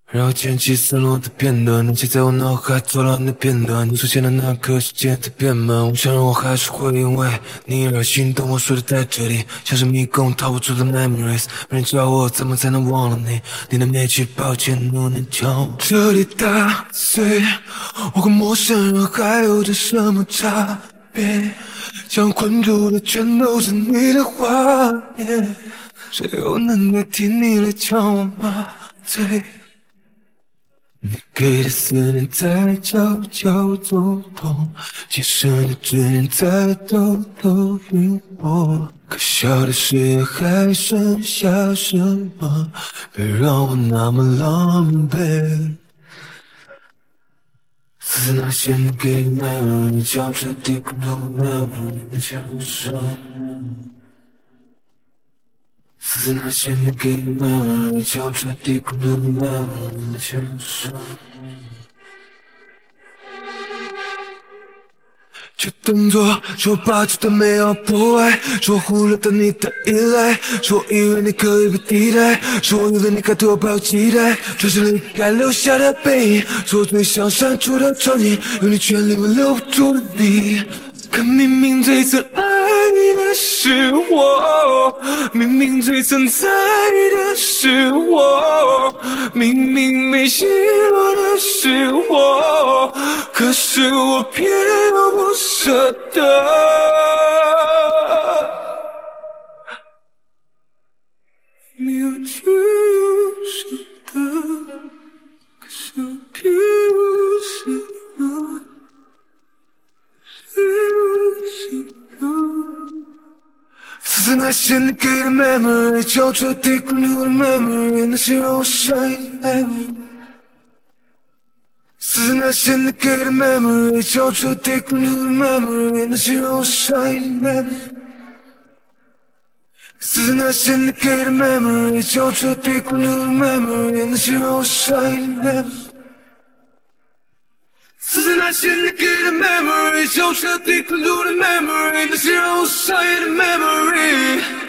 然后捡起散落的片段，那些在我脑海错乱的片段，你出现的那刻，时间在变慢。我承认我还是会因为你而心动，我说的在这里，像是迷宫逃不出的 memories。没人教我怎么才能忘了你，你的面具抱歉，我能将我这里打碎。我跟陌生人还有着什么差别？将困住的全都是你的画面，谁又能代替你来将我麻醉？你给的思念在悄悄走动，轻声的指引在偷偷引我。可笑的是还剩下什么？别让我那么狼狈。是那些你给的 memory， 将彻底困住 memory 的枪声。是那些你给的 memory， 将彻底困住 memory 的枪声。却动作，是我霸气的没有破坏，是我忽略了你的依赖，是我以为你可以被替代，是我以为你该对我抱有期待，这是离开留下的背影，是我最想删除的场景，有你全力我留不住的你。可明明最曾爱的是我，明明最曾在的是我，明明没失落的是我，可是我偏又不舍得。没有去舍得，可是我偏不舍得。是那些你给的 memory， 将彻底困住的 memory， 那些让我上瘾的 memory。是那些你给的 memory， 将彻底困住的 memory， 那些让我上瘾的 memory。是那些你给的 memory， 将彻底困住的 memory， 那些让我上瘾的 memory。是那些你给的 memory， 将彻底困住的 memory， 那些让我上瘾的 memory。